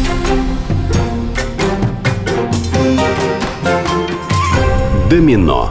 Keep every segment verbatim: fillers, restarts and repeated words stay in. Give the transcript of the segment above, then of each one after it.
Домино.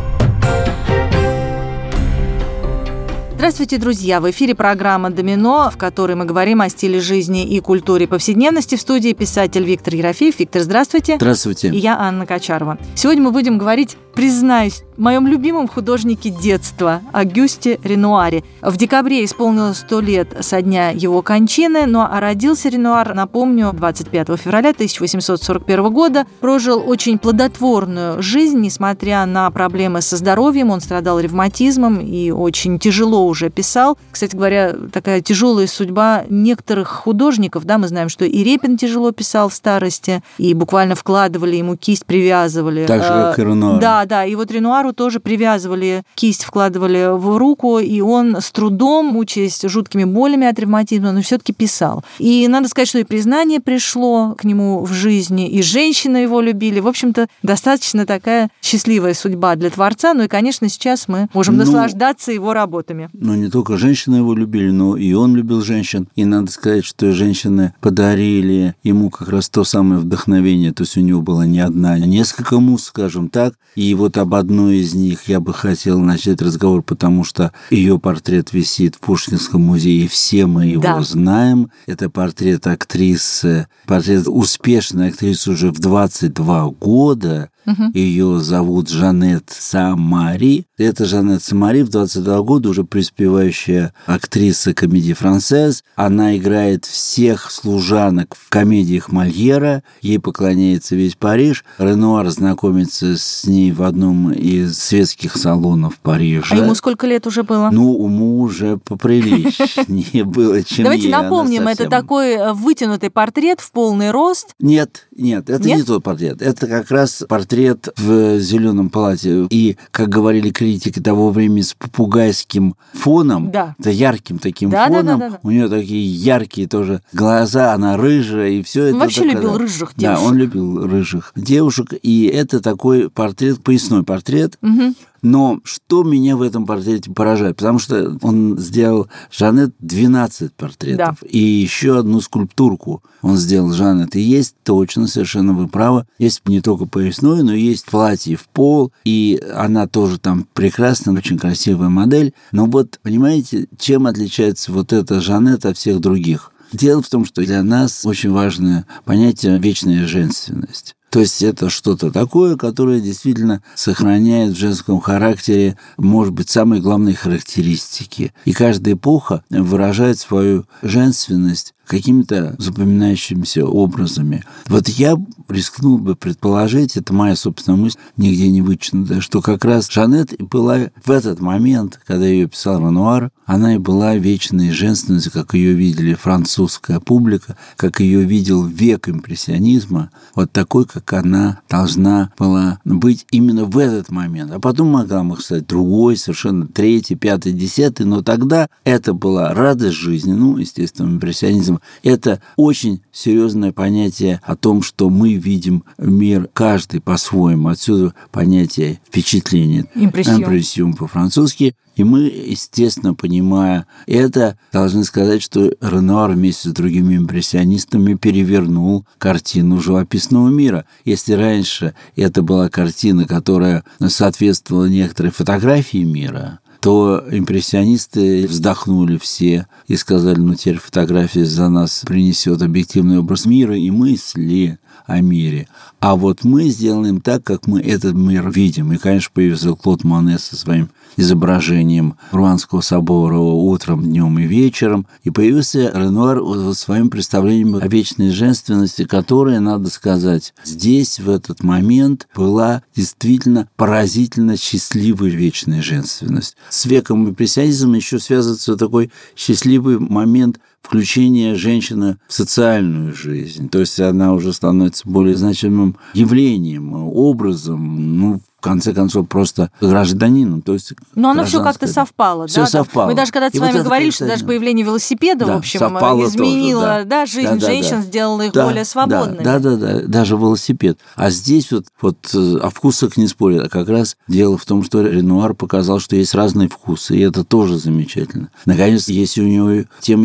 Здравствуйте, друзья! В эфире программа «Домино», в которой мы говорим о стиле жизни и культуре повседневности. В студии писатель Виктор Ерофеев. Виктор, здравствуйте. Здравствуйте. И я, Анна Качарова. Сегодня мы будем говорить, признаюсь, о моем любимом художнике детства Огюсте Ренуаре. В декабре исполнилось сто лет со дня его кончины, ну а родился Ренуар, напомню, двадцать пятого февраля тысяча восемьсот сорок первого года. Прожил очень плодотворную жизнь, несмотря на проблемы со здоровьем. Он страдал ревматизмом и очень тяжело уже писал. Кстати говоря, такая тяжелая судьба некоторых художников. Да, мы знаем, что и Репин тяжело писал в старости, и буквально вкладывали ему кисть, привязывали. Так же, как и Ренуар. Да, да. И вот Ренуару тоже привязывали кисть, вкладывали в руку, и он с трудом, мучаясь жуткими болями от ревматизма, но все-таки писал. И надо сказать, что и признание пришло к нему в жизни, и женщины его любили. В общем-то, достаточно такая счастливая судьба для творца. Ну и, конечно, сейчас мы можем ну, наслаждаться его работами. Но не только женщины его любили, но и он любил женщин. И надо сказать, что женщины подарили ему как раз то самое вдохновение. То есть у него была не одна, а несколько муз, скажем так. И вот об одной из них я бы хотел начать разговор, потому что ее портрет висит в Пушкинском музее, и все мы его да. знаем. Это портрет актрисы, портрет успешной актрисы уже в двадцать два года. Угу. Ее зовут Жанет Самари. Это Жанет Самари, в двадцать два года уже преуспевающая актриса комедии «Франсез». Она играет всех служанок в комедиях Мольера. Ей поклоняется весь Париж. Ренуар знакомится с ней в одном из светских салонов Парижа. А ему сколько лет уже было? Ну, ему уже поприличнее было, чем ей. Давайте напомним, это такой вытянутый портрет в полный рост. Нет, нет, это не тот портрет. Это как раз портрет в зеленом платье. И, как говорили критики того времени, с попугайским фоном, да. да, ярким таким да, фоном. Да, да, да, да. У нее такие яркие тоже глаза, она рыжая, и все это. Он вообще такая... любил рыжих девушек. Да, он любил рыжих девушек. И это такой портрет, поясной портрет. Угу. Но что меня в этом портрете поражает? Потому что он сделал Жанет двенадцать портретов. Да. И еще одну скульптурку он сделал Жанет. И есть точно, совершенно вы правы, есть не только поясной, но есть платье в пол. И она тоже там прекрасная, очень красивая модель. Но вот, понимаете, чем отличается вот эта Жанет от всех других? Дело в том, что для нас очень важное понятие вечная женственность. То есть это что-то такое, которое действительно сохраняет в женском характере, может быть, самые главные характеристики. И каждая эпоха выражает свою женственность какими-то запоминающимися образами. Вот я рискнул бы предположить, это моя собственная мысль, нигде не вычитана, что как раз Жанет была в этот момент, когда ее писал Ренуар, она и была вечной женственностью, как ее видели французская публика, как ее видел век импрессионизма, вот такой, как она должна была быть именно в этот момент. А потом могла бы стать другой, совершенно третий, пятый, десятый, но тогда это была радость жизни, ну, естественно, импрессионизм. Это очень серьезное понятие о том, что мы видим мир каждый по-своему. Отсюда понятие впечатления. Импрессион. Импрессион по-французски. И мы, естественно, понимая это, должны сказать, что Ренуар вместе с другими импрессионистами перевернул картину живописного мира. Если раньше это была картина, которая соответствовала некоторой фотографии мира, то импрессионисты вздохнули все и сказали, ну, теперь фотография за нас принесет объективный образ мира и мысли о мире. А вот мы сделаем так, как мы этот мир видим. И, конечно, появился Клод Моне со своим изображением Руанского собора утром, днем и вечером. И появился Ренуар со своим представлением о вечной женственности, которая, надо сказать, здесь, в этот момент, была действительно поразительно счастливой вечной женственность. С веком импрессионизма еще связывается такой счастливый момент включения женщины в социальную жизнь. То есть она уже становится более значимым явлением, образом, ну, в конце концов, просто гражданином. То есть но оно все как-то совпало. Все да, совпало. Мы даже когда-то и с вами вот говорили, что даже появление велосипеда, да, в общем, изменило тоже, да. Да, жизнь да, женщин, да, сделало их да, более свободными. Да, да, да, да, даже велосипед. А здесь вот, вот о вкусах не спорят. А как раз дело в том, что Ренуар показал, что есть разные вкусы, и это тоже замечательно. Наконец, если у него тем еще раскрыт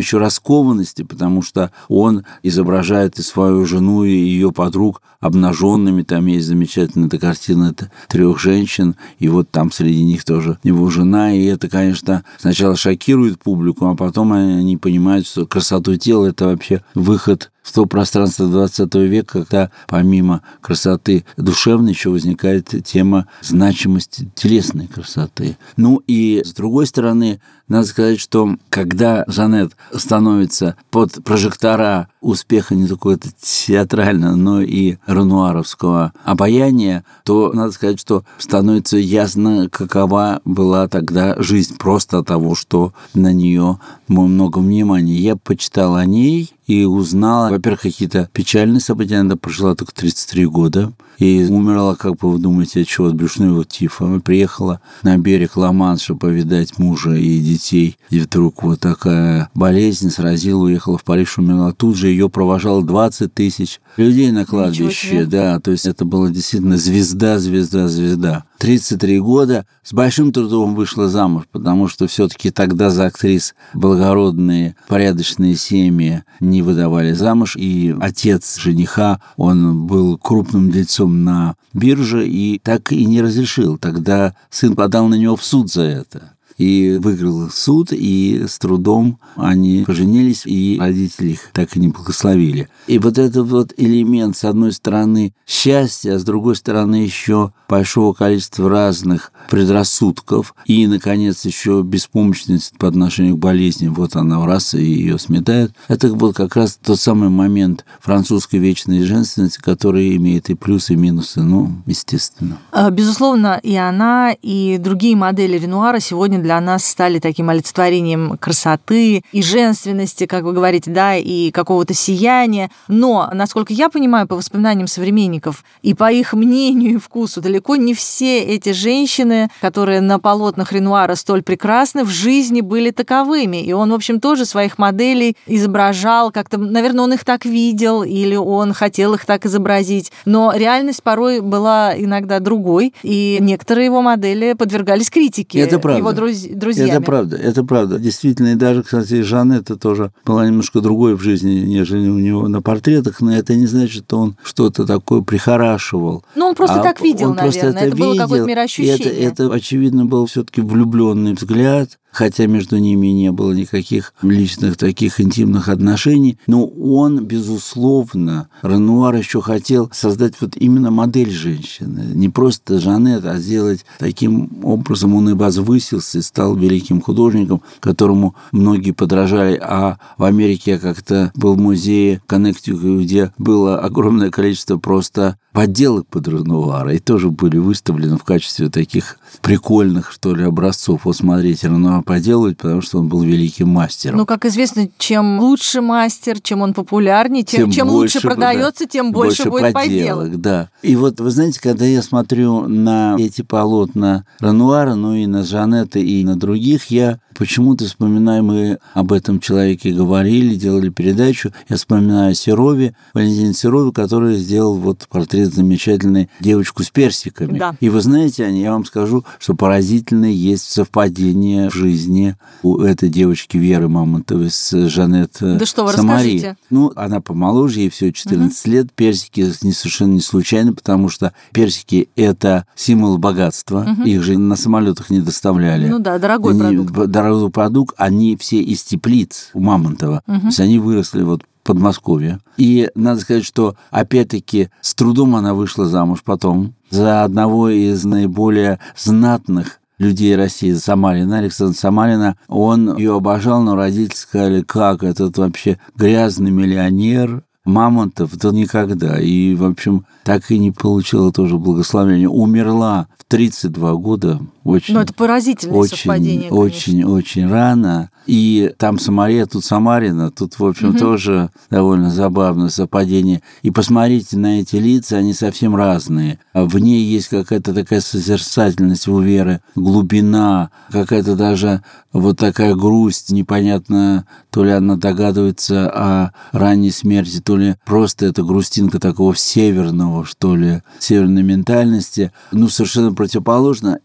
рискованности, потому что он изображает и свою жену, и ее подруг обнаженными. Там есть замечательная эта картина это трех женщин, и вот там среди них тоже его жена. И это, конечно, сначала шокирует публику, а потом они понимают, что красоту тела – это вообще выход в то пространство двадцатого века, когда помимо красоты душевной еще возникает тема значимости телесной красоты. Ну и с другой стороны, надо сказать, что когда Жанет становится под прожектора успеха не только театрального, но и ренуаровского обаяния, то надо сказать, что становится ясно, какова была тогда жизнь просто от того, что на нее много внимания. Я почитал о ней и узнала, во-первых, какие-то печальные события. Она прожила только тридцать три года и умерла, как бы вы думаете, от чего? От брюшного тифа. Она приехала на берег Ла-Манша повидать мужа и детей. И вдруг вот такая болезнь сразила, уехала в Париж, умерла. Тут же ее провожало двадцать тысяч людей на кладбище. Да, то есть это была действительно звезда, звезда, звезда. тридцать три года с большим трудом вышла замуж, потому что все-таки тогда за актрис благородные, порядочные семьи не выдавали замуж, и отец жениха, он был крупным дельцом на бирже и так и не разрешил. Тогда сын подал на него в суд за это. И выиграл суд, и с трудом они поженились, и родители их так и не благословили. И вот этот вот элемент, с одной стороны, счастья, а с другой стороны, еще большого количества разных предрассудков, и, наконец, еще беспомощность по отношению к болезни. Вот она раз, и ее сметает. Это вот как раз тот самый момент французской вечной женственности, который имеет и плюсы, и минусы, ну, естественно. Безусловно, и она, и другие модели Ренуара сегодня для нас стали таким олицетворением красоты и женственности, как вы говорите, да, и какого-то сияния. Но, насколько я понимаю, по воспоминаниям современников и по их мнению и вкусу, далеко не все эти женщины, которые на полотнах Ренуара столь прекрасны, в жизни были таковыми. И он, в общем, тоже своих моделей изображал как-то, наверное, он их так видел или он хотел их так изобразить. Но реальность порой была иногда другой, и некоторые его модели подвергались критике. Это правда. Его друз... друзьями. Это правда, это правда. Действительно, и даже, кстати, Жанетта тоже была немножко другой в жизни, нежели у него на портретах, но это не значит, что он что-то такое прихорашивал. Ну, он просто а так видел, он наверное. Это, это было какое-то мироощущение. Это, это, очевидно, был все-таки влюбленный взгляд, хотя между ними не было никаких личных таких интимных отношений. Но он, безусловно, Ренуар еще хотел создать вот именно модель женщины. Не просто Жанет, а сделать таким образом, он и возвысился, и стал великим художником, которому многие подражали. А в Америке как-то был музей в Коннектикуте, где было огромное количество просто подделок под Ренуара, и тоже были выставлены в качестве таких прикольных, что ли, образцов. Вот смотрите, Ренуар поделывает, потому что он был великим мастером. Ну, как известно, чем лучше мастер, чем он популярнее, тем, чем, чем лучше продается, да, тем больше, больше будет подделок. подделок. Да. И вот, вы знаете, когда я смотрю на эти полотна Ренуара, ну и на Жанетты, и на других, я почему-то вспоминаю, мы об этом человеке говорили, делали передачу, я вспоминаю Серове, Валентина Серове, который сделал вот портрет замечательной девочку с персиками. Да. И вы знаете, я вам скажу, что поразительное есть совпадение в жизни у этой девочки Веры Мамонтовой с Жанет Да что вы Самари. расскажите? Ну, она помоложе, ей всего четырнадцать угу. лет. Персики не совершенно не случайно, потому что персики – это символ богатства. Угу. Их же на самолетах не доставляли. Ну да, дорогой они, продукт. Дорогой продукт. Они все из теплиц у Мамонтова. Угу. То есть они выросли вот Подмосковье. И надо сказать, что, опять-таки, с трудом она вышла замуж потом за одного из наиболее знатных людей России, Самарина, Александра Самарина. Он ее обожал, но родители сказали, как этот вообще грязный миллионер, Мамонтов, то никогда. И, в общем, так и не получила тоже благословения. Умерла в тридцать два года. Очень, ну, это поразительное очень, совпадение, конечно. Очень, очень рано. И там Самария, тут Самарина. Тут, в общем, угу. тоже довольно забавное совпадение. И посмотрите на эти лица, они совсем разные. В ней есть какая-то такая созерцательность у Веры, глубина, какая-то даже вот такая грусть. Непонятно, то ли она догадывается о ранней смерти, то ли просто это грустинка такого северного, что ли, северной ментальности. Ну, совершенно противоположно. И я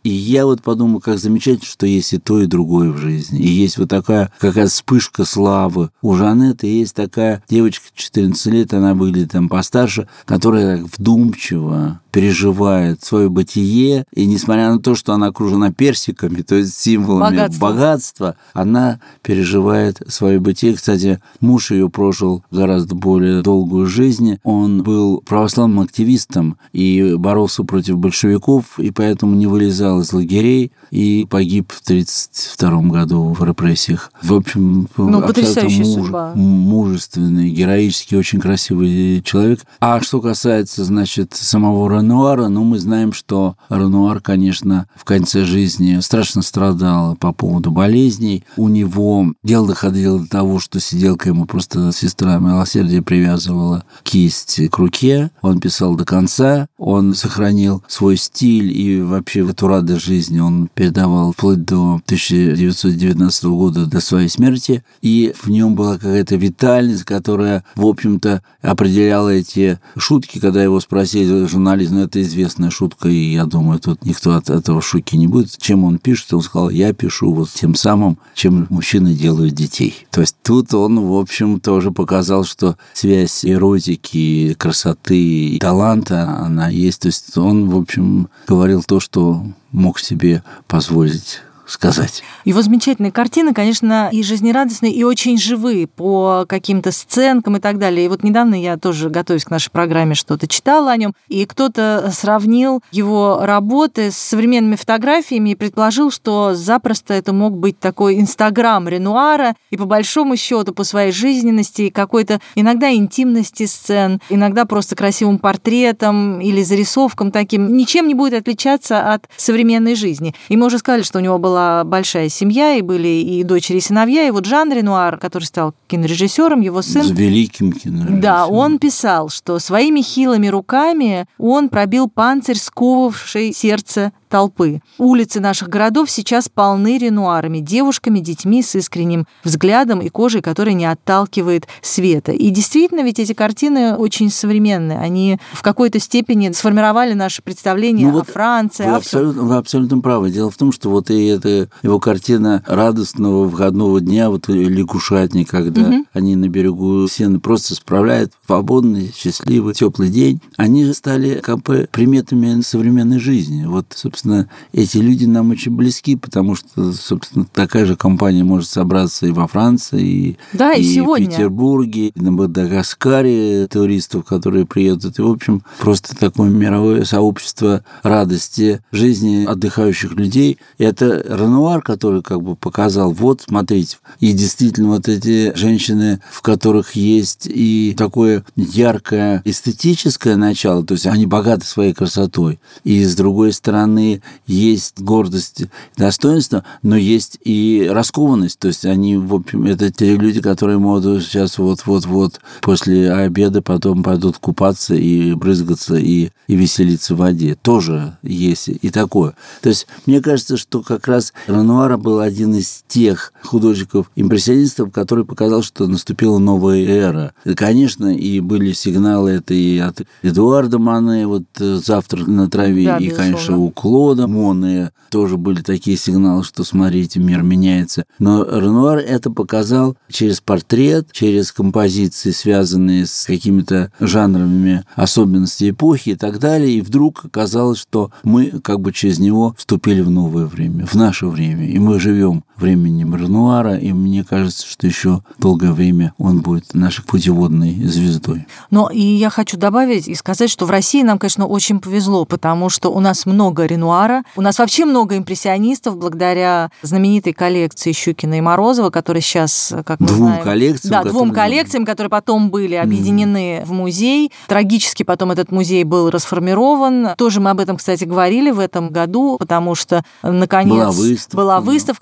вот подумал, как замечательно, что есть и то, и другое в жизни. И есть вот такая какая-то вспышка славы. У Жанетты есть такая девочка, четырнадцать лет, она выглядит там постарше, которая вдумчиво переживает свое бытие, и несмотря на то, что она окружена персиками, то есть символами богатства, богатства она переживает свое бытие. Кстати, муж ее прожил гораздо более долгую жизнь. Он был православным активистом и боролся против большевиков, и поэтому не вылезал из лагерей и погиб в тридцать втором году в репрессиях. В общем, ну, абсолютно муж, судьба. мужественный, героический, очень красивый человек. А что касается, значит, самого Ренуара, ну, мы знаем, что Ренуар, конечно, в конце жизни страшно страдал по поводу болезней. У него дело доходило до того, что сиделка ему просто сестра милосердия привязывала кисть к руке. Он писал до конца, он сохранил свой стиль, и вообще эту радость жизни он передавал вплоть до тысяча девятьсот девятнадцатого года, до своей смерти. И в нем была какая-то витальность, которая, в общем-то, определяла эти шутки. Когда его спросили, журналист, ну, это известная шутка, и я думаю, тут никто от этого шутки не будет. Чем он пишет? Он сказал, я пишу вот тем самым, чем мужчины делают детей. То есть тут он, в общем, тоже показал, что связь эротики, красоты и таланта, она есть. То есть он, в общем, говорил то, что мог себе позволить сказать. Его замечательные картины, конечно, и жизнерадостные, и очень живые по каким-то сценкам и так далее. И вот недавно я тоже, готовясь к нашей программе, что-то читала о нем, и кто-то сравнил его работы с современными фотографиями и предположил, что запросто это мог быть такой инстаграм Ренуара, и по большому счету, по своей жизненности, и какой-то иногда интимности сцен, иногда просто красивым портретом или зарисовкам таким, ничем не будет отличаться от современной жизни. И мы уже сказали, что у него была большая семья, и были и дочери, и сыновья. И вот Жан Ренуар, который стал кинорежиссером, его сын... С великим кинорежиссером. Да, он писал, что своими хилыми руками он пробил панцирь, сковывавший сердце толпы. Улицы наших городов сейчас полны Ренуарами, девушками, детьми с искренним взглядом и кожей, которая не отталкивает света. И действительно, ведь эти картины очень современные. Они в какой-то степени сформировали наше представление ну, о вот Франции. Вы, о абсолютно, вы абсолютно правы. Дело в том, что вот и эта его картина радостного выходного дня, вот лягушатник, когда угу. они на берегу Сены просто справляют свободный, счастливый, теплый день, они же стали как бы приметами современной жизни. Вот, собственно, эти люди нам очень близки, потому что, собственно, такая же компания может собраться и во Франции, и, да, и, и в Петербурге, и на Мадагаскаре туристов, которые приедут. И, в общем, просто такое мировое сообщество радости жизни отдыхающих людей. И это Ренуар, который как бы показал, вот, смотрите, и действительно вот эти женщины, в которых есть и такое яркое эстетическое начало, то есть они богаты своей красотой, и, с другой стороны, есть гордость, достоинство, но есть и раскованность, то есть они, в общем, это те люди, которые могут сейчас вот-вот-вот после обеда потом пойдут купаться и брызгаться, и, и веселиться в воде. Тоже есть и такое. То есть мне кажется, что как раз Ренуар был один из тех художников-импрессионистов, который показал, что наступила новая эра. И, конечно, и были сигналы это и от Эдуарда Мане, вот «Завтрак на траве», да, и, конечно, у Клода Моне тоже были такие сигналы, что, смотрите, мир меняется. Но Ренуар это показал через портрет, через композиции, связанные с какими-то жанровыми особенностями эпохи и так далее. И вдруг оказалось, что мы как бы через него вступили в новое время, в наше время. И мы живем временем Ренуара, и мне кажется, что еще долгое время он будет нашей путеводной звездой. Но и я хочу добавить и сказать, что в России нам, конечно, очень повезло, потому что у нас много Ренуара, у нас вообще много импрессионистов благодаря знаменитой коллекции Щукина и Морозова, которые сейчас, как мы двум знаем... коллекциям, да, двум коллекциям, которые потом были объединены mm. в музей. Трагически потом этот музей был расформирован. Тоже мы об этом, кстати, говорили в этом году, потому что, наконец, была выставка, была выставка, которая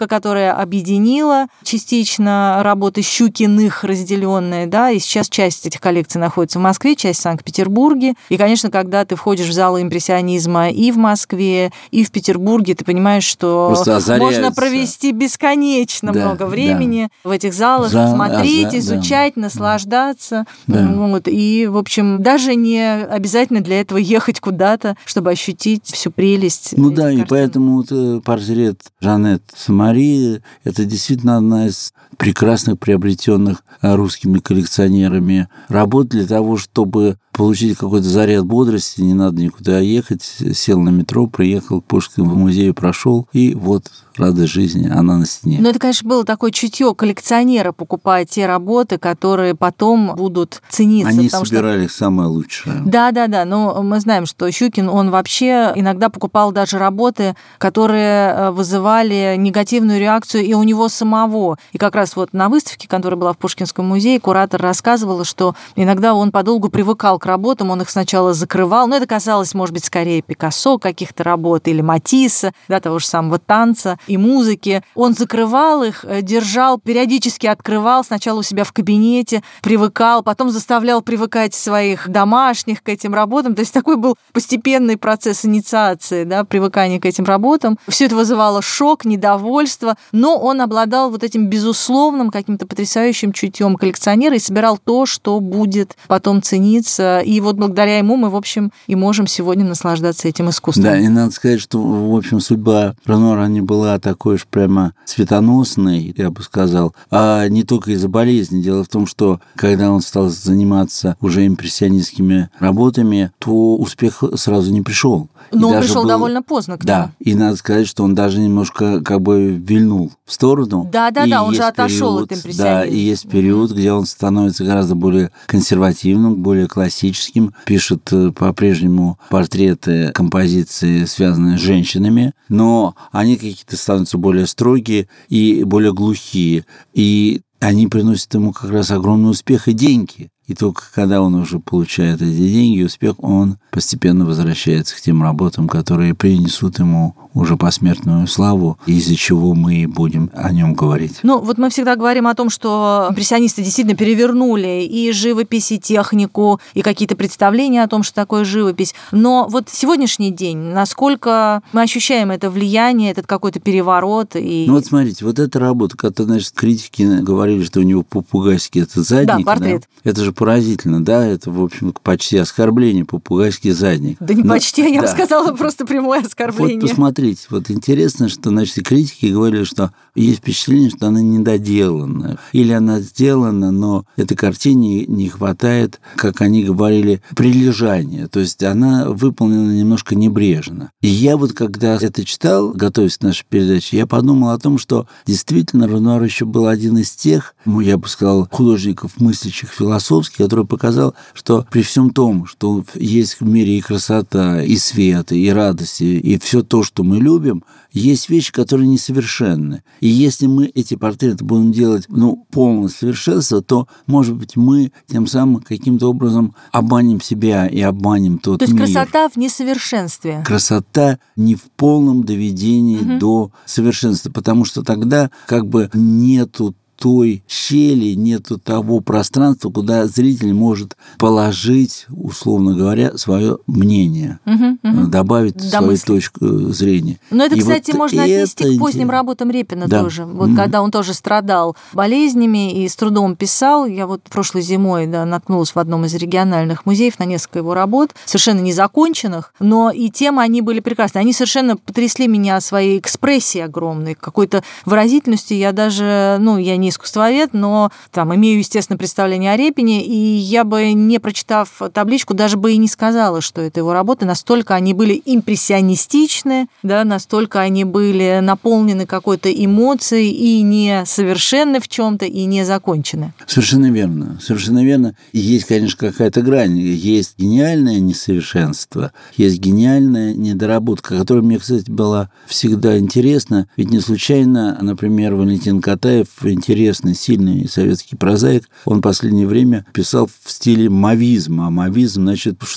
которая объединила частично работы Щукиных, разделенные, да, и сейчас часть этих коллекций находится в Москве, часть в Санкт-Петербурге. И, конечно, когда ты входишь в залы импрессионизма и в Москве, и в Петербурге, ты понимаешь, что можно провести бесконечно да, много времени да. в этих залах, Зал, смотреть, а, изучать, да. наслаждаться. Да. Вот. И, в общем, даже не обязательно для этого ехать куда-то, чтобы ощутить всю прелесть. Ну да, картин. И поэтому вот портрет Жанет Самари – это действительно одна из прекрасных приобретенных русскими коллекционерами работ для того, чтобы получить какой-то заряд бодрости, не надо никуда ехать, сел на метро, приехал к Пушкинскому музею, прошел, и вот радость жизни, она на стене. Ну, это, конечно, было такое чутье коллекционера покупать те работы, которые потом будут цениться. Они собирали что... самое лучшее. Да-да-да, но мы знаем, что Щукин, он вообще иногда покупал даже работы, которые вызывали негативную реакцию и у него самого. И как раз вот на выставке, которая была в Пушкинском музее, куратор рассказывала, что иногда он подолгу привыкал к работам, он их сначала закрывал, но это касалось, может быть, скорее Пикассо каких-то работ или Матисса, да, того же самого танца и музыки. Он закрывал их, держал, периодически открывал сначала у себя в кабинете, привыкал, потом заставлял привыкать своих домашних к этим работам. То есть такой был постепенный процесс инициации, да, привыкания к этим работам. Все это вызывало шок, недовольство, но он обладал вот этим безусловным каким-то потрясающим чутьем коллекционера и собирал то, что будет потом цениться. И вот благодаря ему мы, в общем, и можем сегодня наслаждаться этим искусством. Да, и надо сказать, что, в общем, судьба Ренуара не была такой уж прямо светоносной, я бы сказал, а не только из-за болезни. Дело в том, что когда он стал заниматься уже импрессионистскими работами, то успех сразу не пришел. Но он пришел был... довольно поздно к нему. Да, и надо сказать, что он даже немножко как бы вильнул в сторону. Да-да-да, он же отошел от импрессионизма. Да, и есть период, mm-hmm. где он становится гораздо более консервативным, более классическим, пишет по-прежнему портреты, композиции, связанные с женщинами, но они какие-то становятся более строгие и более глухие, и они приносят ему как раз огромный успех и деньги. И только когда он уже получает эти деньги, успех, он постепенно возвращается к тем работам, которые принесут ему уже посмертную славу, из-за чего мы будем о нем говорить. Ну, вот мы всегда говорим о том, что импрессионисты действительно перевернули и живопись, и технику, и какие-то представления о том, что такое живопись. Но вот сегодняшний день, насколько мы ощущаем это влияние, этот какой-то переворот? И... Ну вот смотрите, вот эта работа, когда, значит, критики говорили, что у него попугайский этот задник. Да, портрет. Да, это же поразительно, да, это, в общем, почти оскорбление, попугайский задник. Да не Но, почти, я да. бы сказала, просто прямое оскорбление. Вот посмотрите, вот интересно, что, значит, критики говорили, что есть впечатление, что она недоделана. Или она сделана, но этой картине не хватает, как они говорили, прилежания. То есть она выполнена немножко небрежно. И я вот, когда это читал, готовясь к нашей передаче, я подумал о том, что действительно Ренуар еще был один из тех, я бы сказал, художников, мыслящих философски, который показал, что при всем том, что есть в мире и красота, и свет, и радость, и все то, что мы любим, есть вещи, которые несовершенны. И если мы эти портреты будем делать, ну, полное совершенство, то, может быть, мы тем самым каким-то образом обманем себя и обманем тот мир. То есть мир. Красота в несовершенстве. Красота не в полном доведении угу. до совершенства, потому что тогда как бы нету той щели, нету того пространства, куда зритель может положить, условно говоря, свое мнение, угу, угу. добавить До свою мысли. точку зрения. Но это, и кстати, вот можно это... отнести к поздним работам Репина да. тоже. Вот mm. когда он тоже страдал болезнями и с трудом писал, я вот прошлой зимой да, наткнулась в одном из региональных музеев на несколько его работ, совершенно незаконченных, но и темы они были прекрасны. Они совершенно потрясли меня своей экспрессией огромной, какой-то выразительностью. Я даже, ну, я не искусствовед, но там имею, естественно, представление о Репине, и я бы, не прочитав табличку, даже бы и не сказала, что это его работы. Настолько они были импрессионистичны, да, настолько они были наполнены какой-то эмоцией и несовершенны в чем-то, и не закончены. Совершенно верно, совершенно верно. И есть, конечно, какая-то грань. Есть гениальное несовершенство, есть гениальная недоработка, которая мне, кстати, была всегда интересна. Ведь не случайно, например, Валентин Катаев, интересный, сильный советский прозаик, он в последнее время писал в стиле мавизма. А мавизм, значит, что-то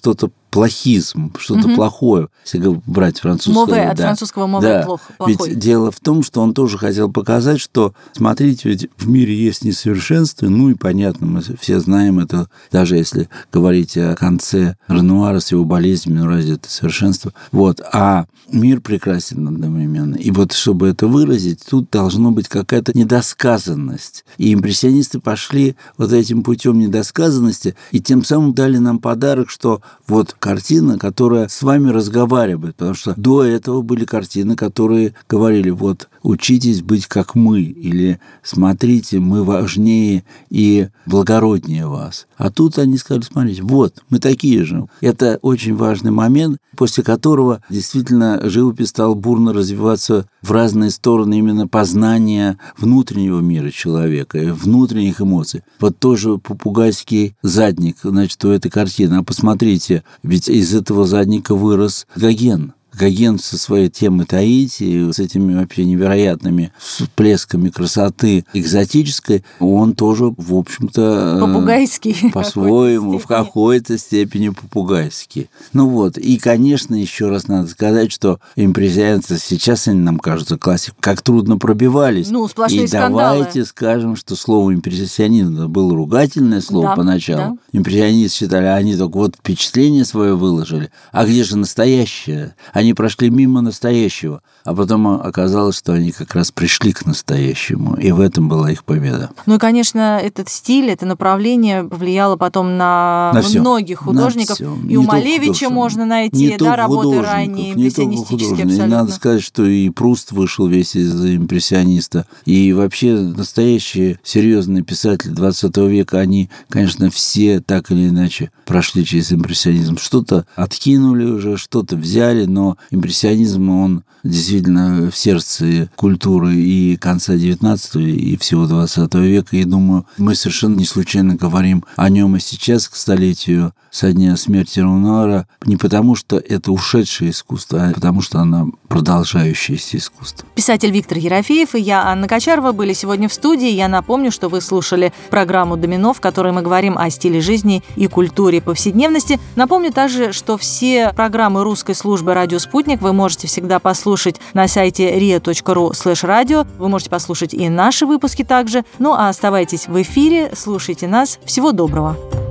плохизм, что-то угу. плохое, если брать французское. Мове, да. от французского мове да. плохо, плохой. Ведь дело в том, что он тоже хотел показать, что, смотрите, ведь в мире есть несовершенство, ну и понятно, мы все знаем это, даже если говорить о конце Ренуара с его болезнями, ну разве это совершенство? Вот. А мир прекрасен одновременно. И вот чтобы это выразить, тут должна быть какая-то недосказанность. И импрессионисты пошли вот этим путем недосказанности, и тем самым дали нам подарок, что вот картина, которая с вами разговаривает, потому что до этого были картины, которые говорили, вот, учитесь быть как мы, или смотрите, мы важнее и благороднее вас. А тут они сказали, смотрите, вот, мы такие же. Это очень важный момент, после которого действительно живопись стала бурно развиваться в разные стороны именно познания внутреннего мира человека, внутренних эмоций. Вот тоже попугайский задник, значит, у этой картины. А посмотрите, ведь из этого задника вырос Гоген. Гоген со своей темой Таити, с этими вообще невероятными всплесками красоты экзотической, он тоже, в общем-то... Попугайский. По-своему, в какой-то степени попугайский. Ну вот, и, конечно, еще раз надо сказать, что импрессионисты сейчас, они нам кажутся классикой, как трудно пробивались. Ну, сплошные и скандалы. Давайте скажем, что слово импрессионизм было ругательное слово да, поначалу. Да. Импрессионисты считали, они только вот впечатление свое выложили. А где же настоящее? Они прошли мимо настоящего, а потом оказалось, что они как раз пришли к настоящему, и в этом была их победа. Ну и, конечно, этот стиль, это направление повлияло потом на, на многих художников. На и не у Малевича можно найти да, работы ранние, импрессионистические абсолютно. И надо сказать, что и Пруст вышел весь из импрессиониста. И вообще настоящие серьезные писатели двадцатого века, они, конечно, все так или иначе прошли через импрессионизм. Что-то откинули уже, что-то взяли, но импрессионизм, он действительно в сердце культуры и конца девятнадцатого, и всего двадцатого века. И думаю, мы совершенно не случайно говорим о нем и сейчас, к столетию со дня смерти Ренуара, не потому, что это ушедшее искусство, а потому, что оно продолжающееся искусство. Писатель Виктор Ерофеев и я, Анна Кочарова, были сегодня в студии. Я напомню, что вы слушали программу «Домино», в которой мы говорим о стиле жизни и культуре повседневности. Напомню также, что все программы русской службы «Радио Спутник» вы можете всегда послушать на сайте риа точка ру слэш радио. Вы можете послушать и наши выпуски также. Ну а оставайтесь в эфире, слушайте нас. Всего доброго.